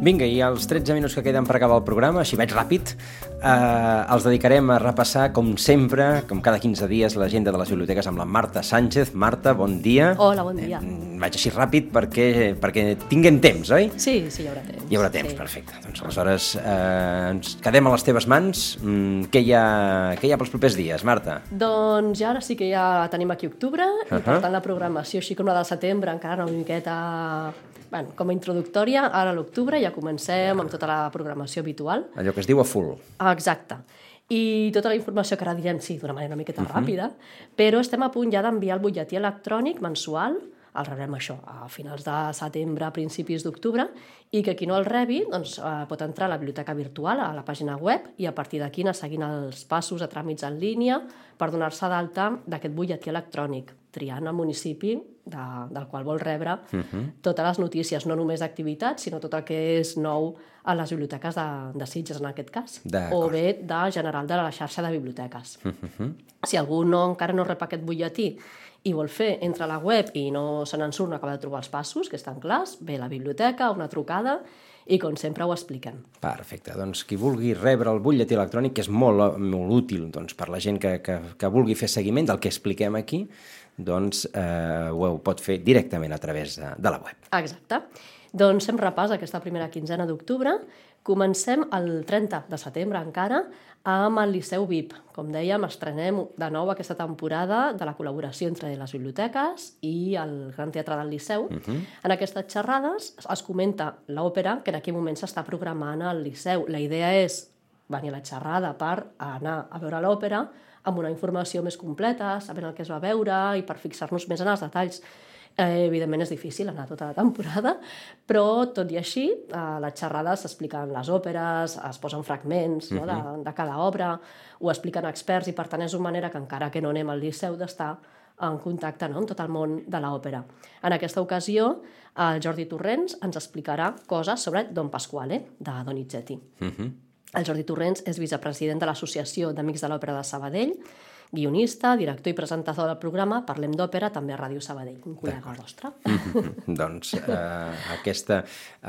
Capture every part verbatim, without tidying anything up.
Vinga, i els tretze minuts que queden per acabar el programa, així vaig ràpid, eh, els dedicarem a repassar, com sempre, com cada quinze dies, l'agenda de les biblioteques amb la Marta Sánchez. Marta, bon dia. Hola, bon dia. Eh, vaig així ràpid perquè, perquè tinguem temps, oi? Sí, sí, hi haurà temps. Hi haurà temps, sí. Perfecte. Doncs aleshores eh, ens quedem a les teves mans. Mm, què, hi ha, què hi ha pels propers dies, Marta? Doncs ja ara sí que ja tenim aquí octubre, uh -huh. i per tant la programació, així com la de setembre, encara una miqueta... Bueno, com a introductòria, ara a l'octubre ja comencem amb tota la programació habitual. Allò que es diu a full. Exacte. I tota la informació que ara direm, sí, d'una manera una miqueta uh -huh. ràpida, però estem a punt ja d'enviar el butlletí electrònic mensual, el rebrem això a finals de setembre, a principis d'octubre, i que qui no el rebi doncs, eh, pot entrar a la biblioteca virtual, a la pàgina web, i a partir d'aquí anar seguint els passos a tràmits en línia per donar-se d'alta d'aquest butlletí electrònic, triant el municipi de, del qual vol rebre uh -huh. totes les notícies, no només d'activitats, sinó tot el que és nou a les biblioteques de, de Sitges, en aquest cas, o bé de general de la xarxa de biblioteques. Uh -huh. Si algú no, encara no rep aquest butlletí i vol fer, entra a la web i no se n'en surt, no acaba de trobar els passos, que estan clars, ve a la biblioteca, una trucada, i com sempre ho expliquem. Perfecte, doncs qui vulgui rebre el butlletí electrònic, que és molt, molt útil doncs, per la gent que, que, que vulgui fer seguiment del que expliquem aquí, doncs eh, ho pot fer directament a través de, de la web. Exacte. Doncs fem repàs aquesta primera quinzena d'octubre. Comencem el trenta de setembre encara amb el Liceu V I P. Com dèiem, estrenem de nou aquesta temporada de la col·laboració entre les biblioteques i el Gran Teatre del Liceu. Uh -huh. En aquestes xerrades es comenta l'òpera que en aquell moment s'està programant al Liceu. La idea és venir a la xerrada per anar a veure l'òpera amb una informació més completa, sabent el que es va veure i per fixar-nos més en els detalls. Eh, evidentment és difícil anar tota la temporada, però tot i així a les xerrades s'expliquen les òperes, es posen fragments no, de, de cada obra, ho expliquen experts i per tant és una manera que encara que no anem al Liceu d'estar en contacte no, amb tot el món de l'òpera. En aquesta ocasió el Jordi Torrents ens explicarà coses sobre Don Pasquale de Donizetti. Uh-huh. El Jordi Torrents és vicepresident de l'Associació d'Amics de l'Òpera de Sabadell, guionista, director i presentador del programa Parlem d'Òpera, també a Ràdio Sabadell, un col·lega vostre. Mm-hmm. Doncs eh, aquesta,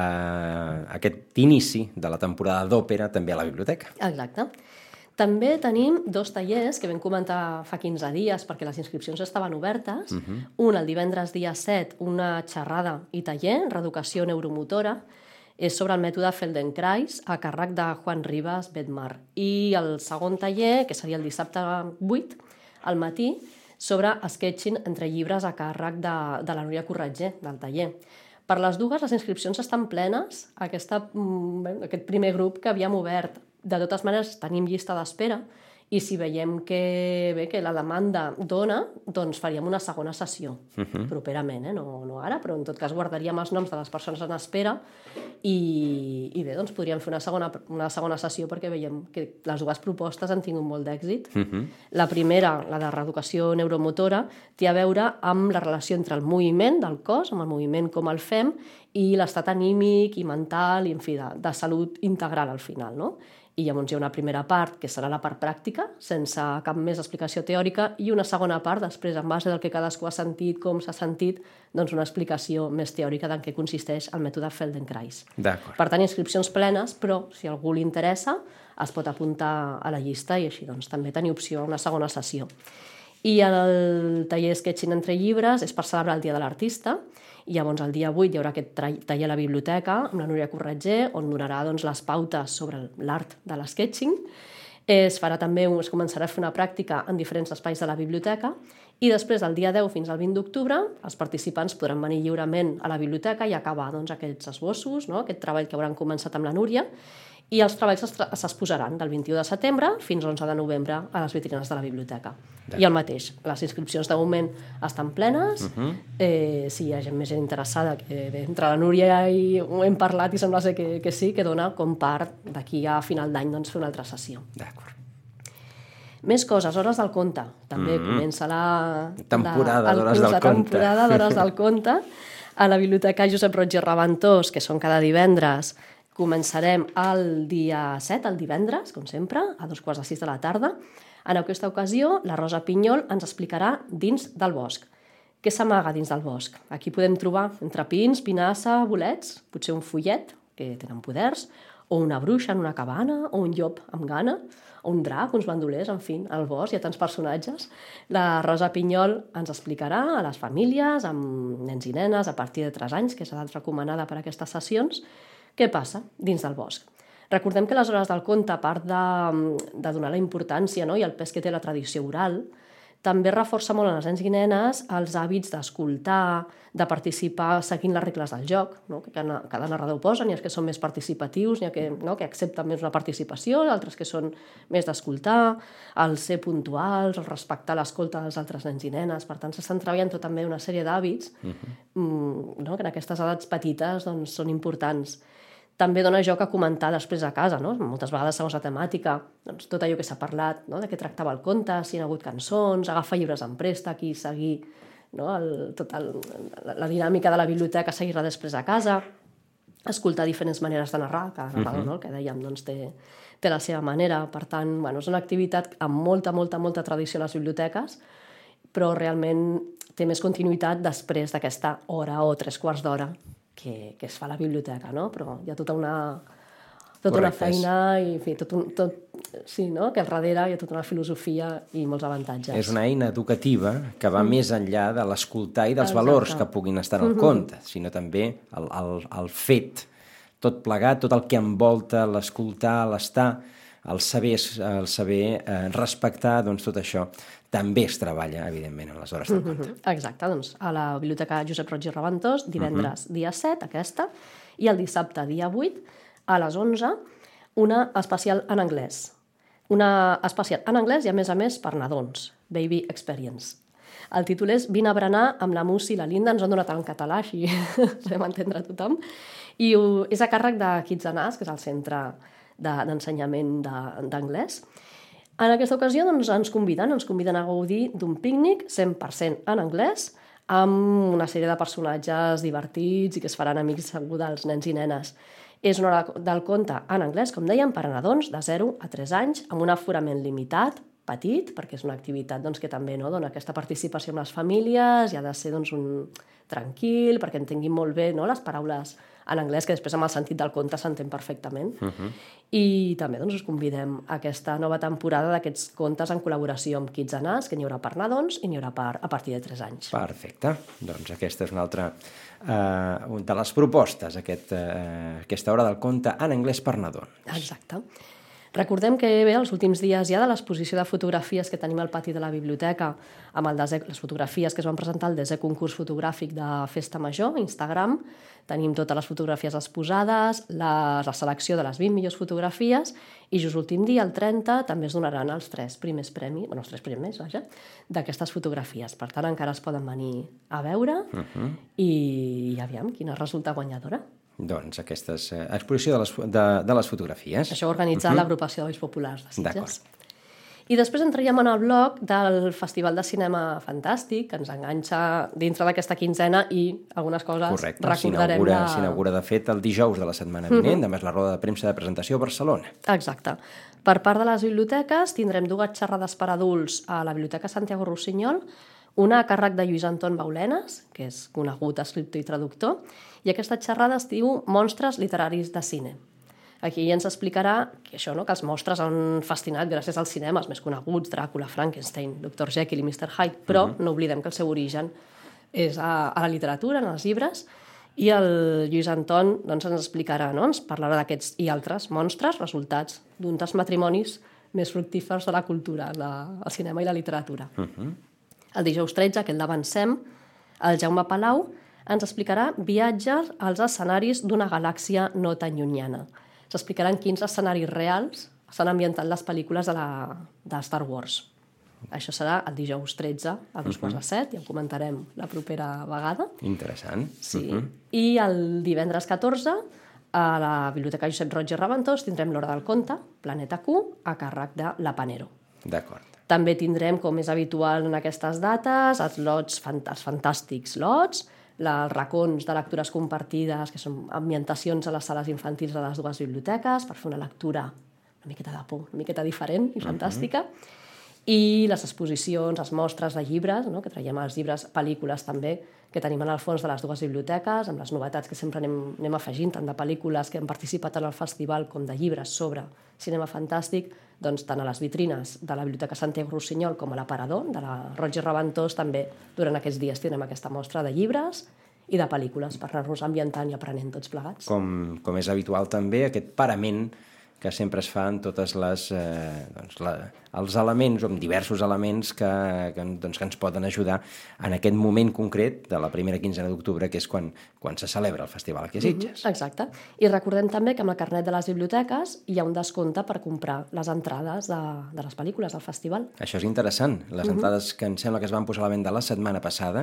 eh, aquest inici de la temporada d'òpera també a la biblioteca. Exacte. També tenim dos tallers que vam comentar fa quinze dies perquè les inscripcions estaven obertes. Uh-huh. Un, el divendres dia set, una xerrada i taller, reeducació neuromotora, és sobre el mètode Feldenkrais a càrrec de Juan Rivas Bedmar. I el segon taller, que seria el dissabte vuit, al matí, sobre sketching entre llibres a càrrec de, de la Núria Corretger, del taller. Per les dues, les inscripcions estan plenes. Aquesta, aquest primer grup que havíem obert, de totes maneres, tenim llista d'espera, i si veiem que, bé, que la demanda dona, doncs faríem una segona sessió, uh-huh. properament, eh? no, no ara, però en tot cas guardaríem els noms de les persones en espera i, i bé, doncs podríem fer una segona, una segona sessió perquè veiem que les dues propostes han tingut molt d'èxit. Uh-huh. La primera, la de reeducació neuromotora, té a veure amb la relació entre el moviment del cos, amb el moviment com el fem, i l'estat anímic i mental, i en fi, de, de salut integral al final, no? I llavors hi ha una primera part, que serà la part pràctica, sense cap més explicació teòrica, i una segona part, després, en base del que cadascú ha sentit, com s'ha sentit, doncs una explicació més teòrica d'en què consisteix el mètode Feldenkrais. D'acord. Per tant, inscripcions plenes, però si a algú li interessa, es pot apuntar a la llista i així doncs també tenir opció a una segona sessió. I el taller Sketching entre llibres és per celebrar el Dia de l'Artista, i llavors el dia vuit hi haurà aquest taller a la biblioteca amb la Núria Corretger, on donarà doncs, les pautes sobre l'art de l'sketching. Es farà també, es començarà a fer una pràctica en diferents espais de la biblioteca i després del dia deu fins al vint d'octubre els participants podran venir lliurement a la biblioteca i acabar doncs, aquests esbossos, no? Aquest treball que hauran començat amb la Núria, i els treballs s'exposaran del vint-i-u de setembre fins a l'onze de novembre a les vitrines de la biblioteca. I el mateix, les inscripcions de moment estan plenes, uh-huh. eh, si hi ha gent més interessada, que bé, entre la Núria i ho hem parlat i sembla ser que, que sí, que dona com part d'aquí a final d'any doncs, fer una altra sessió. D'acord. Més coses, Hores del Conte. També mm-hmm. comença la... Temporada de, d'Hores del la Conte. temporada d'Hores del Conte. A la biblioteca Josep Roig i Raventós, que són cada divendres. Començarem el dia set, el divendres, com sempre, a dos quarts de sis de la tarda. En aquesta ocasió, la Rosa Pinyol ens explicarà Dins del bosc. Què s'amaga dins del bosc? Aquí podem trobar entre pins, pinassa, bolets, potser un fullet, que tenen poders, o una bruixa en una cabana, o un llop amb gana, o un drac, uns bandolers, en fi, al bosc, hi ha tants personatges. La Rosa Pinyol ens explicarà a les famílies, amb nens i nenes a partir de tres anys, que és l'edat recomanada per a aquestes sessions, què passa dins del bosc. Recordem que les hores del conte, a part de, de donar la importància, no?, i el pes que té la tradició oral, també reforça molt en els nens i nenes els hàbits d'escoltar, de participar seguint les regles del joc, no?, que cada, cada narrador posa, n'hi ha que són més participatius, n'hi ha que, no?, que accepten més una participació, altres que són més d'escoltar, el ser puntuals, el respectar l'escolta dels altres nens i nenes. Per tant, s'estan treballant tot també una sèrie d'hàbits uh-huh. no?, que en aquestes edats petites doncs, són importants. També dona joc a comentar després a casa, no? Moltes vegades segons la temàtica, doncs, tot allò que s'ha parlat, no?, de què tractava el conte, si hi ha hagut cançons, agafar llibres en préstec i seguir, no?, el, tot el, la dinàmica de la biblioteca, seguir-la després a casa, escoltar diferents maneres de narrar, cada narrador, no?, el que dèiem, doncs, té, té la seva manera. Per tant, bueno, és una activitat amb molta, molta, molta tradició a les biblioteques, però realment té més continuïtat després d'aquesta hora o tres quarts d'hora Que, que es fa a la biblioteca, no? Però hi ha tota una, tota una feina i, en fi, tot un, tot, sí, no?, que al darrere hi ha tota una filosofia i molts avantatges. És una eina educativa que va mm. més enllà de l'escoltar i dels Exacte. valors que puguin estar en el mm-hmm. conte, sinó també el, el, el fet, tot plegat, tot el que envolta l'escoltar, l'estar, el saber, el saber eh, respectar, doncs tot això també es treballa, evidentment, en les hores del conte. Mm-hmm. Exacte, doncs a la Biblioteca Josep Roig i Reventós, divendres mm-hmm. dia set, aquesta, i el dissabte dia vuit, a les onze, una especial en anglès. Una especial en anglès i, a més a més, per nadons, Baby Experience. El títol és Vine a berenar amb la Musi i la Linda, ens han donat en català, així podem entendre tothom, i és a càrrec de Kids and Us, que és el centre d'ensenyament d'anglès. En aquesta ocasió doncs, ens conviden, ens conviden a gaudir d'un pícnic cent per cent en anglès, amb una sèrie de personatges divertits i que es faran amics segur dels nens i nenes. És una hora del conte en anglès, com dèiem, per a nadons de zero a tres anys, amb un aforament limitat, petit, perquè és una activitat doncs, que també no, dona aquesta participació amb les famílies i ha de ser doncs, un tranquil, perquè entenguin molt bé no, les paraules en anglès, que després amb el sentit del conte s'entén perfectament. Uh-huh. I també doncs, us convidem a aquesta nova temporada d'aquests contes en col·laboració amb Kids and Us, que n'hi haurà per nadons i n'hi haurà per, a partir de tres anys. Perfecte. Doncs aquesta és una altra uh, de les propostes, aquest, uh, aquesta hora del conte en anglès per nadons. Exacte. Recordem que bé, els últims dies ja de l'exposició de fotografies que tenim al pati de la biblioteca, amb el desè, les fotografies que es van presentar al desè concurs fotogràfic de Festa Major, Instagram, tenim totes les fotografies exposades, la, la selecció de les vint millors fotografies, i just l'últim dia, el trenta, també es donaran els tres primers premis, bueno, els tres primers, vaja, d'aquestes fotografies. Per tant, encara es poden venir a veure uh-huh. i, i aviam quina resulta guanyadora. Doncs aquesta és eh, exposició de les, de, de les fotografies. Això ho organitza uh-huh. l'agrupació d'Ois Populars de Sitges. D'acord. I després entraríem en el bloc del Festival de Cinema Fantàstic, que ens enganxa dintre d'aquesta quinzena i algunes coses Correcte. recordarem. S'inaugura, de... s'inaugura, de fet, el dijous de la setmana vinent, uh-huh. demà és la roda de premsa de presentació a Barcelona. Exacte. Per part de les biblioteques tindrem dues xerrades per adults a la Biblioteca Santiago Rossinyol, una a càrrec de Lluís Anton Baulenes, que és conegut escriptor i traductor, i aquesta xerrada es diu Monstres literaris de cine. Aquí ens explicarà que això, no? que els monstres han fascinat gràcies als cinemes més coneguts, Dràcula, Frankenstein, doctor Jekyll i mister Hyde, però uh-huh. no oblidem que el seu origen és a, a la literatura, en els llibres, i el Lluís Anton doncs, ens explicarà, no? ens parlarà d'aquests i altres monstres resultats d'un dels matrimonis més fructífers de la cultura, la, el cinema i la literatura. Uh-huh. El dijous tretze, que el d'avancem, el Jaume Palau ens explicarà viatges als escenaris d'una galàxia no tan llunyana. S'explicaran quins escenaris reals s'han ambientat les pel·lícules de, la, de Star Wars. Això serà el dijous tretze a dos quarts de set, i en comentarem la propera vegada. Interessant. Sí. Uh-huh. I el divendres catorze, a la Biblioteca Josep Roig i Reventós, tindrem l'Hora del Conte, Planeta Q, a càrrec de La Panero. D'acord. També tindrem, com és habitual en aquestes dates, els lots, els fantàstics lots, els racons de lectures compartides, que són ambientacions a les sales infantils de les dues biblioteques, per fer una lectura una miqueta de por, una miqueta diferent i fantàstica. Uh-huh. i les exposicions, les mostres de llibres, no? Que traiem els llibres, pel·lícules també, que tenim en el fons de les dues biblioteques, amb les novetats que sempre anem, anem afegint, tant de pel·lícules que han participat en el festival com de llibres sobre cinema fantàstic, doncs tant a les vitrines de la Biblioteca Santiago Rossinyol com a l'Aparador, de la Roig i Reventós, també durant aquests dies tindrem aquesta mostra de llibres i de pel·lícules per anar-nos ambientant i aprenent tots plegats. Com, com és habitual també, aquest parament que sempre es fa en totes les, eh, doncs la, els elements, o amb diversos elements que, que, doncs, que ens poden ajudar en aquest moment concret de la primera quinzena d'octubre, que és quan, quan se celebra el festival aquí a Sitges. Mm-hmm, exacte. I recordem també que amb el carnet de les biblioteques hi ha un descompte per comprar les entrades de, de les pel·lícules del festival. Això és interessant. Les mm-hmm. entrades que em sembla que es van posar a la venda la setmana passada,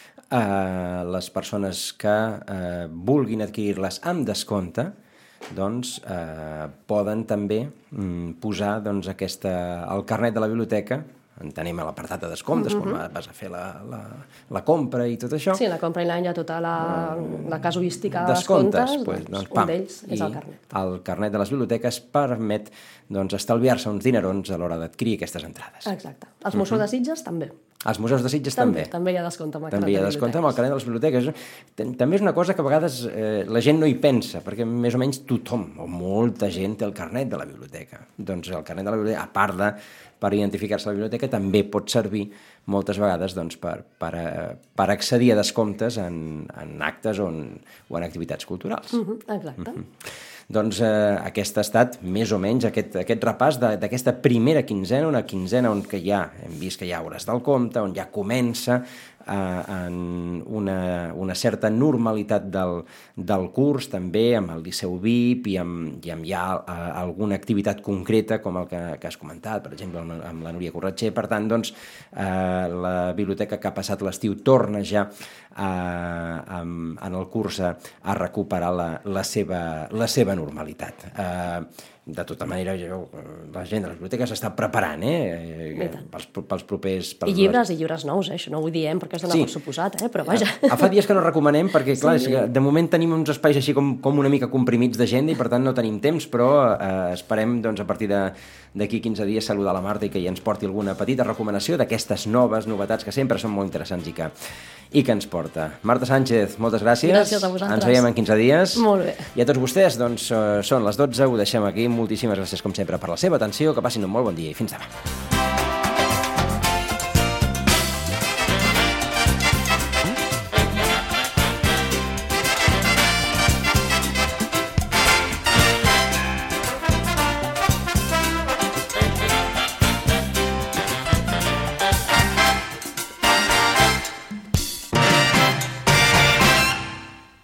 eh, les persones que eh, vulguin adquirir-les amb descompte, doncs eh, poden també mm, posar doncs, aquesta, el carnet de la biblioteca, entenem a l'apartat de descomptes, mm-hmm. quan vas a fer la, la, la compra i tot això. Sí, la compra i l'any hi ha tota la, la casuística de descomptes, descomptes pues, doncs, doncs, un d'ells és el carnet. El carnet de les biblioteques permet doncs, estalviar-se uns dinerons a l'hora d'adquirir aquestes entrades. Exacte. Els museus mm-hmm. de Sitges també. Els museus de Sitges també. També, també hi ha descompte amb el també hi ha descompte amb el carnet de les biblioteques. També és una cosa que a vegades eh, la gent no hi pensa, perquè més o menys tothom, o molta gent, té el carnet de la biblioteca. Doncs el carnet de la biblioteca, a part de per identificar-se a la biblioteca, també pot servir moltes vegades doncs, per, per, per accedir a descomptes en, en actes o en, o en activitats culturals. Mm-hmm, exacte. Mm-hmm. Doncs eh, aquest ha estat més o menys aquest, aquest repàs d'aquesta primera quinzena, una quinzena on que ja hem vist que hi ha hores del compte, on ja comença eh, en una, una certa normalitat del, del curs, també amb el Liceu V I P i amb, i amb ja eh, alguna activitat concreta com el que, que has comentat, per exemple, amb, amb la Núria Corretxer. Per tant, doncs, eh, la biblioteca que ha passat l'estiu torna ja eh, en, en el curs a, a recuperar la, la, seva, la seva normalitat. Eh, de tota manera, jo, la gent de les biblioteques s'està preparant, eh? Pels, pels propers... Pels... I llibres i llibres nous, eh? Això no ho diem perquè es dona sí. per suposat, eh? Però vaja. A, a fa dies que no recomanem, perquè, clar, sí. de moment tenim uns espais així com, com una mica comprimits d'agenda i, per tant, no tenim temps, però eh, esperem, doncs, a partir de d'aquí quinze dies saludar la Marta i que ja ens porti alguna petita recomanació d'aquestes noves novetats que sempre són molt interessants i que, i que ens porta. Marta Sánchez, moltes gràcies. Gràcies a vosaltres. Ens veiem en quinze dies. Molt bé. I a tots vostès, doncs, són les dotze, ho deixem aquí. Moltíssimes gràcies, com sempre, per la seva atenció, que passin un molt bon dia i fins demà.